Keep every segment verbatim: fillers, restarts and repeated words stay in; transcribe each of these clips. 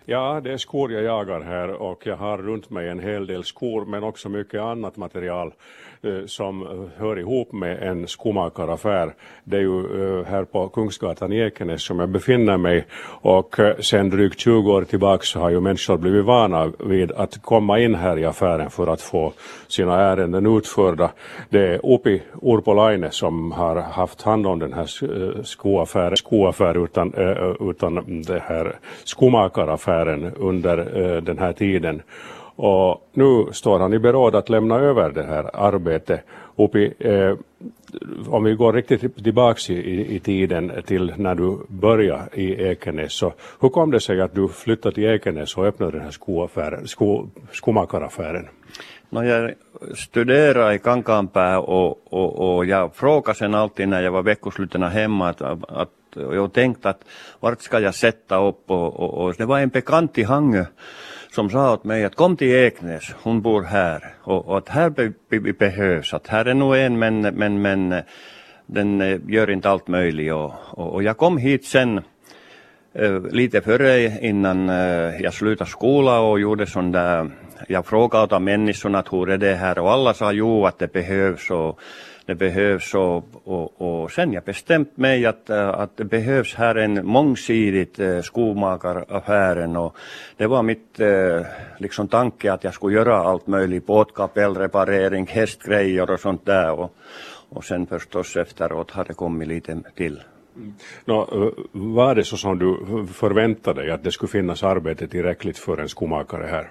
Ja, det är skor jag jagar här och jag har runt mig en hel del skor men också mycket annat material eh, som hör ihop med en skomakaraffär. Det är ju eh, här på Kungsgatan i Ekenäs som jag befinner mig och eh, sen drygt tjugo år tillbaka så har ju människor blivit vana vid att komma in här i affären för att få sina ärenden utförda. Det är Upi Urpolainen som har haft hand om den här skoaffären, skoaffär utan, eh, utan det här skomakaraffären under uh, den här tiden. Och nu står han i beråd att lämna över det här arbetet. Upi, eh, om vi går riktigt tillbaka i, i tiden till när du började i Ekenäs. Så hur kom det sig att du flyttade till Ekenäs och öppnade den här skoaffären, sko, skomakaraffären? No, jag studerade i Kankaanpää och, och, och jag frågade sen alltid när jag var veckoslutena hemma att, att jag tänkte att vart ska jag sätta upp och, och, och det var en bekant i Hangö som sa åt mig att kom till Eknäs, hon bor här och, och att här be, be, behövs, att här är nog en men, men, men den gör inte allt möjligt och, och, och jag kom hit sen äh, lite före innan äh, jag slutade skola och gjorde sån där, jag frågade av människorna att hur är det här och alla sa jo att det behövs och det behövs och, och, och sen jag bestämt mig att, att det behövs här en mångsidigt eh, skomakaraffären och det var mitt eh, liksom tanke att jag skulle göra allt möjligt, båtkapellreparering, hästgrejer och sånt där och, och sen förstås efteråt har det kommit lite till. Nå, var det så som du förväntade dig att det skulle finnas arbete tillräckligt för en skomakare här?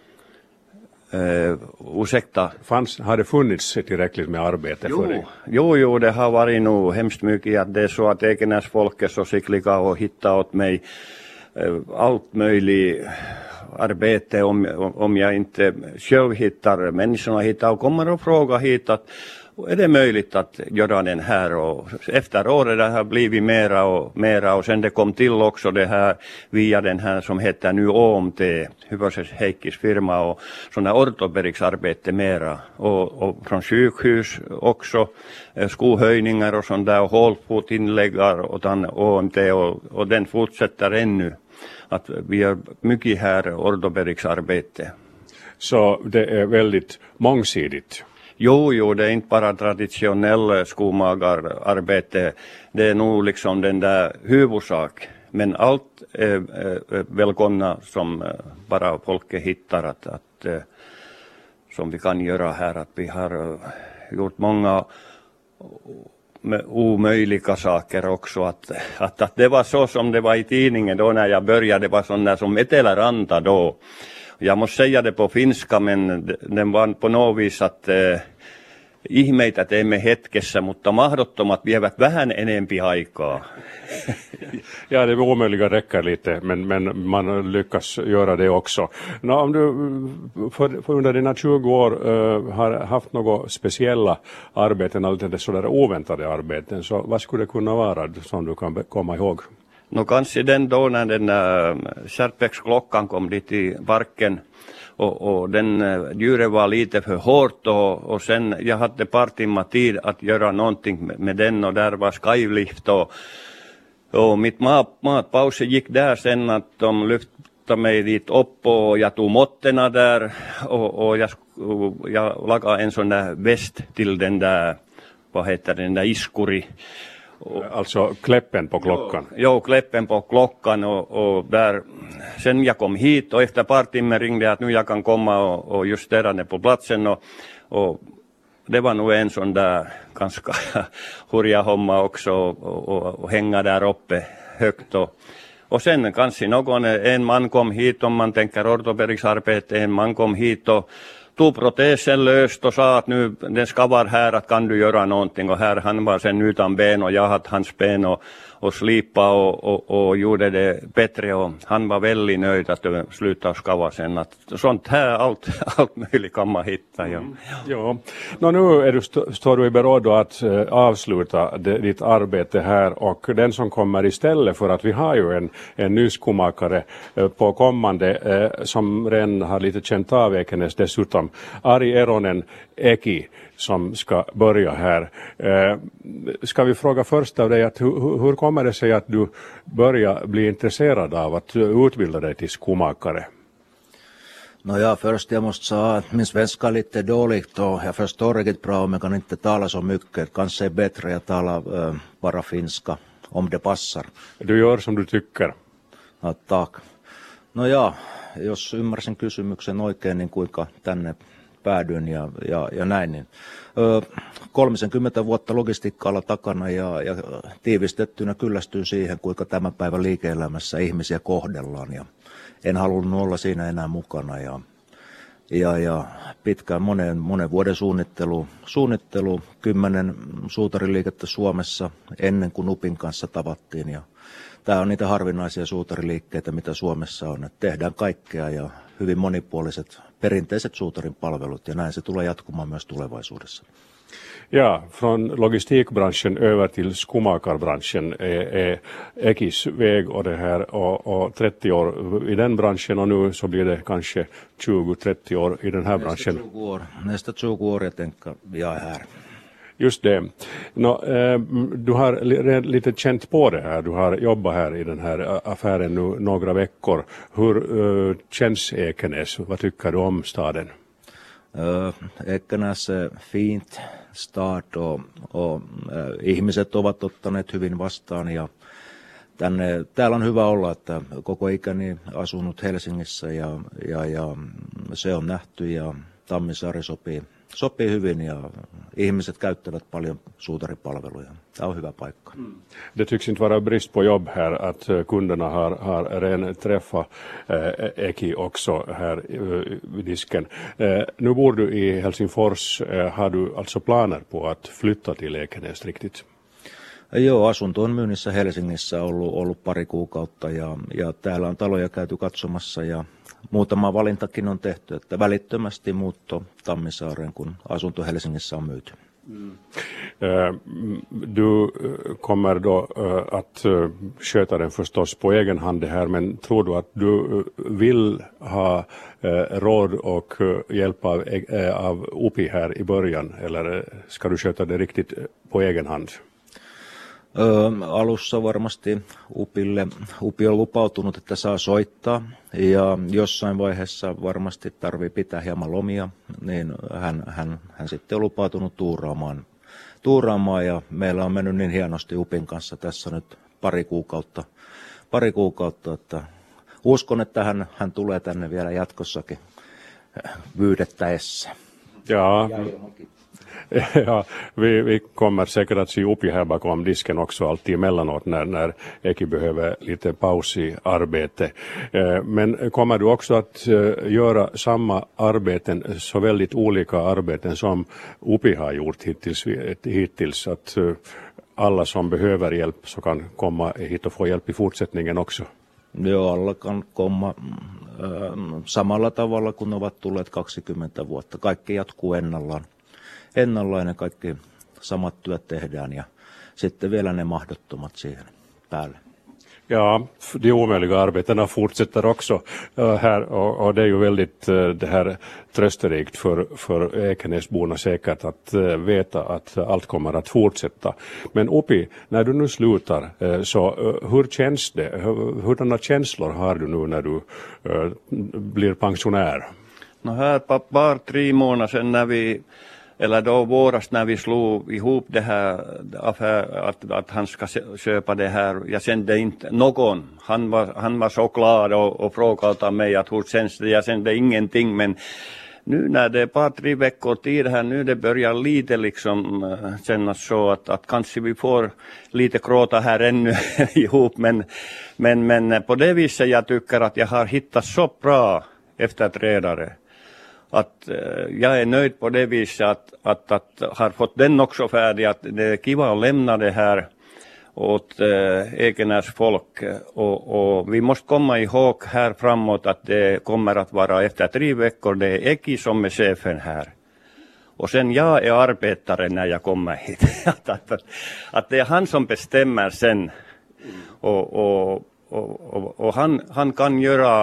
Uh, ursäkta. Fanns, har det funnits tillräckligt med arbete jo, för dig? Jo, jo, det har varit nog hemskt mycket att det är så att Ekenäs folk är så skickliga och hittar åt mig uh, allt möjligt arbete om, om jag inte själv hittar, människorna hittar och kommer och frågar hit att är det möjligt att göra den här och efter året det har blivit mera och mera och sen det kom till också det här via den här som heter nu O M T, Hyväses Heikkis firma och sådana ortopediksarbete mera och, och från sjukhus också skohöjningar och sånt där och hålfotinläggar och den O M T och, och den fortsätter ännu att vi gör mycket här ortopediksarbete. Så det är väldigt mångsidigt. Jo, jo, det är inte bara traditionell skomagararbete. Det är nog liksom den där huvudsak. Men allt är, är välkomna som bara folket hittar att, att, som vi kan göra här. Att vi har gjort många omöjliga saker också. Att, att, att det var så som det var i tidningen då när jag började. Det var sån där som Eteläranta då. Jag måste säga det på finska, men den var på något vis att eh, ihmeitä teemme hetkessä, mutta mahdottomat vievät vähän enempi aikaa. Ja, det omöjliga räcker lite, men, men man lyckas göra det också. Nå, om du för, för under dina tjugo år uh, har haft några speciella arbeten, eller sådär oväntade arbeten, så vad skulle det kunna vara som du kan komma ihåg? No kanske den då när den äh, kärpväxtklockan kom dit i parken och, och den äh, djuret var lite för hårt och, och sen jag hade ett par timmar tid att göra någonting med, med den och där var skylift och, och mitt mat, matpausi gick där sen att de lyfte mig dit upp och jag tog måtterna där och, och jag, och jag lagade en sån där väst till den där, vad heter den där iskuri. Alltså kläppen på klockan. Jo, jo kläppen på klockan och, och där, sen jag kom hit och efter par timmar ringde jag att nu jag kan komma och, och justera det på platsen och, och det var nog en sån där ganska hurja homma också och, och, och hänga där uppe högt och, och sen kanske någon, en man kom hit om man tänker ortopediksarbete, en man kom hit och tog protesen löst och sa att nu den ska vara här att kan du göra någonting och här han var sen utan ben och jag hade hans ben och, och slipa och, och, och gjorde det bättre och han var väldigt nöjd att det slutade skava sen att sånt här allt, allt möjligt kan man hitta. Ja, mm. ja. Nå, nu är du, st- står du i beråd att uh, avsluta det, ditt arbete här och den som kommer istället för att vi har ju en, en ny skomakare uh, på kommande uh, som redan har lite känt av Ekenäs dessutom Ari Eronen Eki som ska börja här. Eh, ska vi fråga först av dig att hur, hur kommer det sig att du börjar bli intresserad av att utbilda dig till skomakare? No ja, först jag måste säga att min svenska är lite dåligt och jag förstår riktigt bra om jag kan inte tala så mycket. Kanske är bättre att tala äh, bara finska om det passar. Du gör som du tycker. No, tack. No ja, jos ymmärsin kysymyksen oikein, niin kuinka tänne päädyin ja, ja, ja näin. Niin, ö, kolmekymmentä vuotta logistiikka-ala takana ja, ja tiivistettynä kyllästyin siihen, kuinka tämän päivän liike-elämässä ihmisiä kohdellaan. Ja en halunnut olla siinä enää mukana. Ja, ja, ja pitkään monen, monen vuoden suunnittelu, suunnittelu, kymmenen suutariliikettä Suomessa ennen kuin Upin kanssa tavattiin. Ja tämä on niitä harvinaisia suutariliikkeitä, mitä Suomessa on. Että tehdään kaikkea ja hyvin monipuoliset perinteiset suutarin palvelut ja näin se tulee jatkumaan myös tulevaisuudessa. Ja, från logistikbranschen över till skomakarbranschen är, är Ekis väg och det här och, och trettio år i den branschen och nu så blir det kanske tjugo trettio år i den här branschen. Nästa tjugo år, nästa tjugo år jag tänker jag är här. Just det. Nå, eh, du har lite känt på det här. Du har jobbat här i den här affären nu några veckor. Hur eh, känns Ekenäs? Vad tycker du om staden? Uh, Ekenäs är fint stad och, och uh, ihmiset ovat ottaneet hyvin vastaan ja tänne, täällä on hyvä olla, että koko ikäni asunut Helsingissä ja, ja, ja se on nähty ja Tammisaari sopii, sopii hyvin ja ihmiset käyttävät paljon suutaripalveluja. Tämä on hyvä paikka. Det tycks inte vara brist på jobb här, att kunderna har, har redan träffat eh, Eki också här eh, vid disken. Eh, nu bor du i Helsingfors. Eh, har du alltså planer på att flytta till Ekenäs riktigt? Joo, asunto on myynnissä Helsingissä ollut, ollut pari kuukautta ja, ja täällä on taloja käyty katsomassa ja muutama valintakin on tehty, että välittömästi muutto Tammisaareen, kun asunto Helsingissä on myyty. Mm. Du kommer då att sköta den förstås på egen hand det här, men tror du att du vill ha råd och hjälp av, av Upi här i början, eller ska du sköta det riktigt på egen hand? Ö, alussa varmasti Upille, Upi on lupautunut, että saa soittaa ja jossain vaiheessa varmasti tarvii pitää hieman lomia, niin hän, hän, hän sitten on lupautunut tuuraamaan, tuuraamaan ja meillä on mennyt niin hienosti Upin kanssa tässä nyt pari kuukautta, pari kuukautta että uskon, että hän, hän tulee tänne vielä jatkossakin pyydettäessä. Ja. Ja, vi, vi kommer säkert att se Upi här bakom disken också alltid emellanåt när, när Eki behöver lite paus i arbete. Eh, men kommer du också att eh, göra samma arbeten, så väldigt olika arbeten som Upi har gjort hittills, hittills att eh, alla som behöver hjälp så kan komma hit och få hjälp i fortsättningen också? Joo, alla kan komma äh, samalla tavalla kuin ovat tulleet kaksikymmentä vuotta. Kaikki jatkuu ennallaan. Ennallaan ja kaikki samat työt tehdään ja sitten vielä ne mahdottomat siihen päälle. Ja, de omöjliga arbetena fortsätter också uh, här och, och det är ju väldigt uh, det här trösterikt för, för Ekenäsborna säkert att uh, veta att allt kommer att fortsätta. Men Upi, när du nu slutar uh, så uh, hur känns det? Hur, hurdana känslor har du nu när du uh, blir pensionär? No här på bara tre månader sedan när vi Eller då våras när vi slog ihop det här affär, att, att han ska köpa det här. Jag kände inte någon. Han var, han var så glad och, och frågade mig att hur känns det. Jag kände ingenting. Men nu när det är ett par, tre veckor tid här, nu det börjar lite liksom kännas så att, att kanske vi får lite gråta här ännu ihop. Men, men, men på det viset jag tycker att jag har hittat så bra efterträdare. Att eh, jag är nöjd på det viset att, att, att har fått den också färdig, att det är kiva att lämna det här åt eh, Ekenäs folk och, och vi måste komma ihåg här framåt att det kommer att vara efter tre veckor, det är Eki som är chefen här. Och sen jag är arbetare när jag kommer hit. att, att, att, att det är han som bestämmer sen och, och Och, och, och han, han kan göra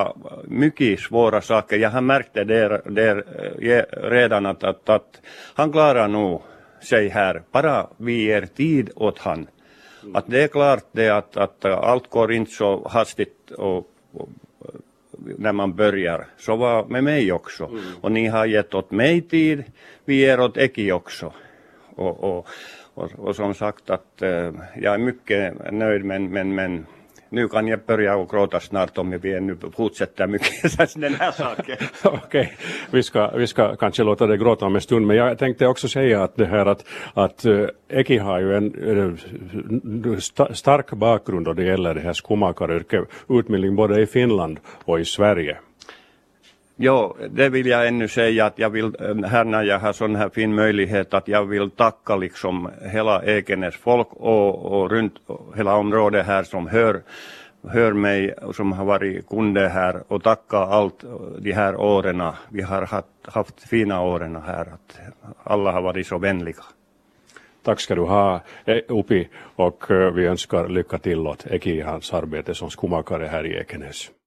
mycket svåra saker. Jag har märkt det där, där redan att, att, att han klarar nog sig här. Bara vi ger tid åt han. Att det är klart det att, att allt går inte så hastigt och, och när man börjar. Så var med mig också. Mm. Och ni har gett åt mig tid, vi ger åt Eki också. Och, och, och, och som sagt att uh, jag är mycket nöjd men, men, men nu kan jag börja och gråta snart om vi ännu fortsätter mycket den här saken. Okej, okay. vi, ska, vi ska kanske låta det gråta om en stund, men jag tänkte också säga att det här att, att uh, Eki har ju en uh, st- stark bakgrund då det gäller det här skomakaryrket, utbildning både i Finland och i Sverige. Ja, det vill jag ännu säga att jag vill, här när jag har sån här fin möjlighet att jag vill tacka liksom hela Ekenäs folk och, och runt hela området här som hör, hör mig och som har varit kunder här och tacka allt de här åren. Vi har haft, haft fina åren här, att alla har varit så vänliga. Tack ska du ha, Upi, och vi önskar lycka till åt Eki i hans arbete som skomakare här i Ekenäs.